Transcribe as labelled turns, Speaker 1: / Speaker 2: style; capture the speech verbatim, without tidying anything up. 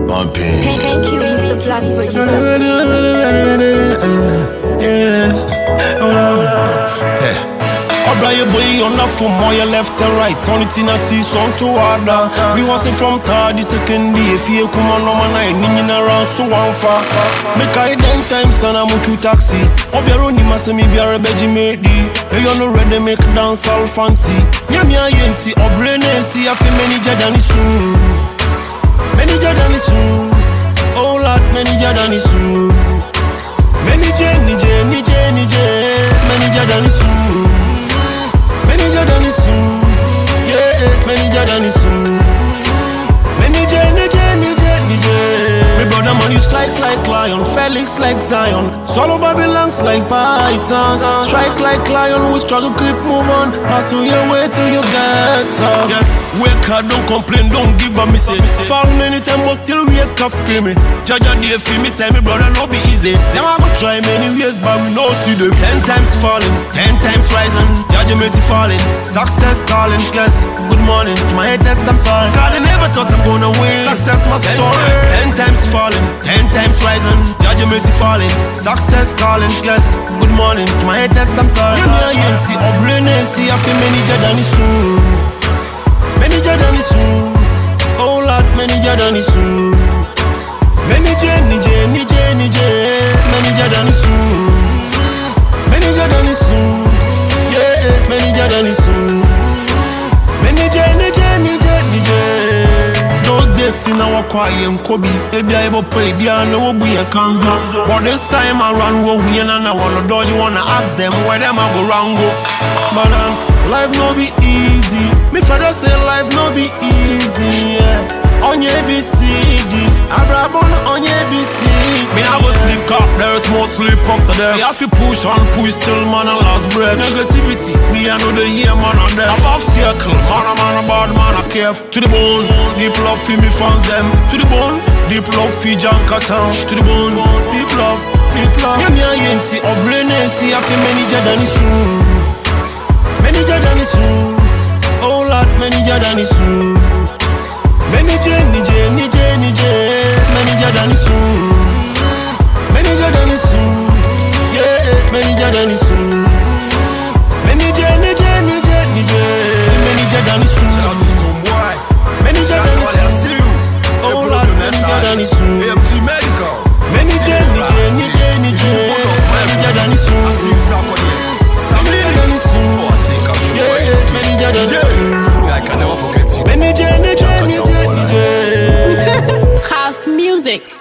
Speaker 1: Pumping.
Speaker 2: Thank you, Mister Black Producer.
Speaker 1: Yeah. Hold on. Hey.
Speaker 3: Obraya boy on the phone, more your left and right. On it in a tea song to order. We was it from third, the second day. If you come on, no man, I ain't around so one far. Make I ten times and I'm to taxi. Obiaroni Massami Biara Beji Medi. Hey, you no ready make dance all fancy. Yami Ayenti, Obrene, see a few many Jadani soon. Many Jadani soon. Oh, Lord, many Jadani soon. Many Jenny, Jenny, Jenny, Jenny, many Jadani soon. Many Jadani soon, yeah, many Jadani soon. Many Jenny, Jenny, Jenny, Jenny. My brother man, you strike like lion, Felix like Zion. Swallow Babylons like pythons. Strike like lion, we struggle, keep move on. Pass on your way till you get up. Yes, wake up, don't complain, don't give a message. Fall many times, but still wake up, feel me. Jaja dear, feel me, say me brother, no be easy. Them I go try many ways, but we no see them. Ten times falling, ten times rising. Jaja mercy falling, success calling. Yes, good morning to my haters, I'm sorry. God, I never thought I'm gonna win. Success my story. Ten times falling, ten times rising. Jaja mercy falling, success calling. Yes, good morning to my haters, I'm sorry. Give me a yenti, obrene, see I feel many Jadani soon. Many Jadani soon. Oh Lord, many Jadani soon. Many Jenny, Jenny, Jenny, Jenny, many Jadani soon. Many Jadani soon. Yeah, many Jadani soon. Many Jenny, Jenny, Jenny, Jenny. Those days in our quiet and Kobe, maybe I will pay beyond the Wobu and Kanzo. But this time around, we and I wanna do you wanna ask them where them I go wrong go. But um, life no be easy. Me father say life no be easy. Yeah. On your A B C D, I grab on on your A B C D. Me I go sleep up, there's more sleep after them. We have to push on, push till man a last breath. Negativity, me I know the year man on them. Above circle, man a man a bad man a care. To the bone, deep love for me fans them. To the bone, deep love for Janka town. To the bone, deep love, deep love. Yeah me a yenti, obrene, see I feel many Jadani soon. Many Jadani soon. Oh Lord, many Jadani soon. Many Jenny, Jenny, Jenny, Jenny, many Jadani soon. Many Jadani soon. Yeah, many Jadani soon. Many Jenny, Jenny, Jenny, Jenny, many Jadani soon. Many Jadani soon. Oh Lord, many Jadani soon. Many Jenny, Jenny, Jenny, Jenny, many Jadani soon. Many Jadani soon. Yeah, many Jadani soon.
Speaker 1: I can never forget you.
Speaker 3: Many Jenny, Jenny, Jenny, Jenny.
Speaker 2: House music.